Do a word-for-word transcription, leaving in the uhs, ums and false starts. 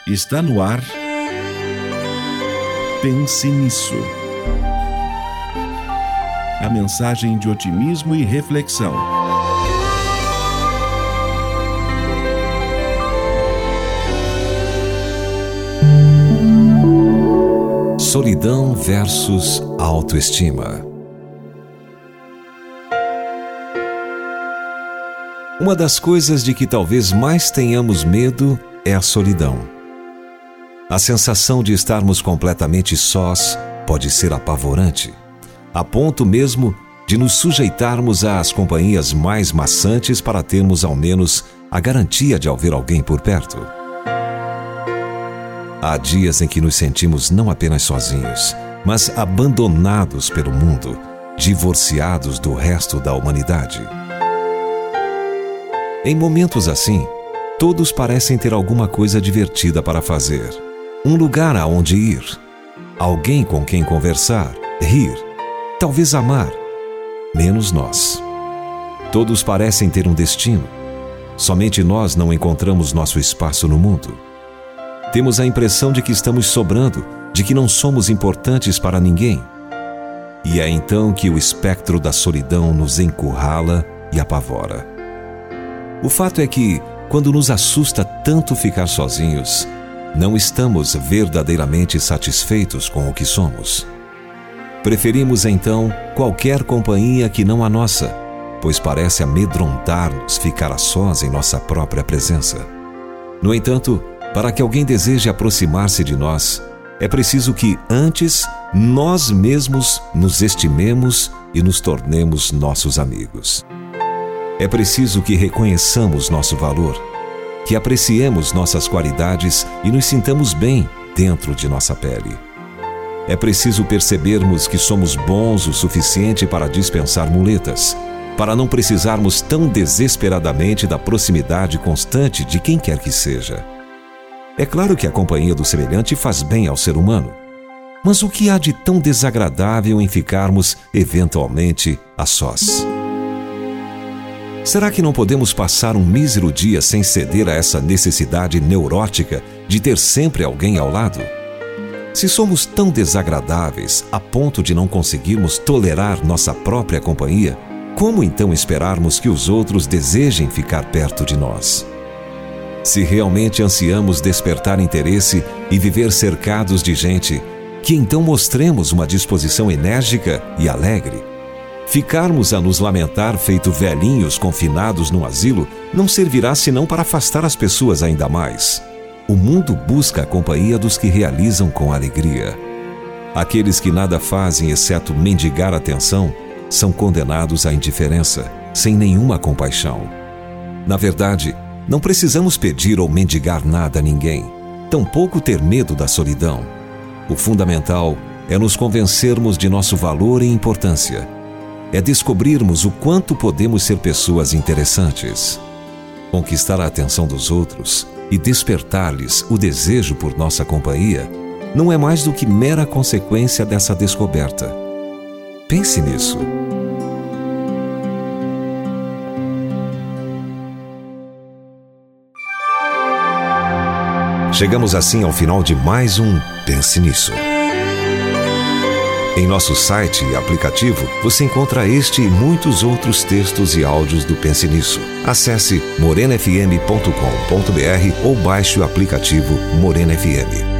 Está no ar. Pense nisso. A mensagem de otimismo e reflexão. Solidão versus autoestima. Uma das coisas de que talvez mais tenhamos medo é a solidão. A sensação de estarmos completamente sós pode ser apavorante, a ponto mesmo de nos sujeitarmos às companhias mais maçantes para termos ao menos a garantia de haver alguém por perto. Há dias em que nos sentimos não apenas sozinhos, mas abandonados pelo mundo, divorciados do resto da humanidade. Em momentos assim, todos parecem ter alguma coisa divertida para fazer, um lugar aonde ir, alguém com quem conversar, rir, talvez amar, menos nós. Todos parecem ter um destino, somente nós não encontramos nosso espaço no mundo. Temos a impressão de que estamos sobrando, de que não somos importantes para ninguém. E é então que o espectro da solidão nos encurrala e apavora. O fato é que, quando nos assusta tanto ficar sozinhos, não estamos verdadeiramente satisfeitos com o que somos. Preferimos então qualquer companhia que não a nossa, pois parece amedrontar-nos ficar a sós em nossa própria presença. No entanto, para que alguém deseje aproximar-se de nós, é preciso que, antes, nós mesmos nos estimemos e nos tornemos nossos amigos. É preciso que reconheçamos nosso valor, que apreciemos nossas qualidades e nos sintamos bem dentro de nossa pele. É preciso percebermos que somos bons o suficiente para dispensar muletas, para não precisarmos tão desesperadamente da proximidade constante de quem quer que seja. É claro que a companhia do semelhante faz bem ao ser humano, mas o que há de tão desagradável em ficarmos, eventualmente, a sós? Será que não podemos passar um mísero dia sem ceder a essa necessidade neurótica de ter sempre alguém ao lado? Se somos tão desagradáveis a ponto de não conseguirmos tolerar nossa própria companhia, como então esperarmos que os outros desejem ficar perto de nós? Se realmente ansiamos despertar interesse e viver cercados de gente, que então mostremos uma disposição enérgica e alegre. Ficarmos a nos lamentar feito velhinhos confinados num asilo não servirá senão para afastar as pessoas ainda mais. O mundo busca a companhia dos que realizam com alegria. Aqueles que nada fazem exceto mendigar atenção são condenados à indiferença, sem nenhuma compaixão. Na verdade, não precisamos pedir ou mendigar nada a ninguém, tampouco ter medo da solidão. O fundamental é nos convencermos de nosso valor e importância. É descobrirmos o quanto podemos ser pessoas interessantes. Conquistar a atenção dos outros e despertar-lhes o desejo por nossa companhia não é mais do que mera consequência dessa descoberta. Pense nisso. Chegamos assim ao final de mais um Pense Nisso. Em nosso site e aplicativo, você encontra este e muitos outros textos e áudios do Pense Nisso. Acesse morena f m ponto com ponto b r ou baixe o aplicativo Morena F M.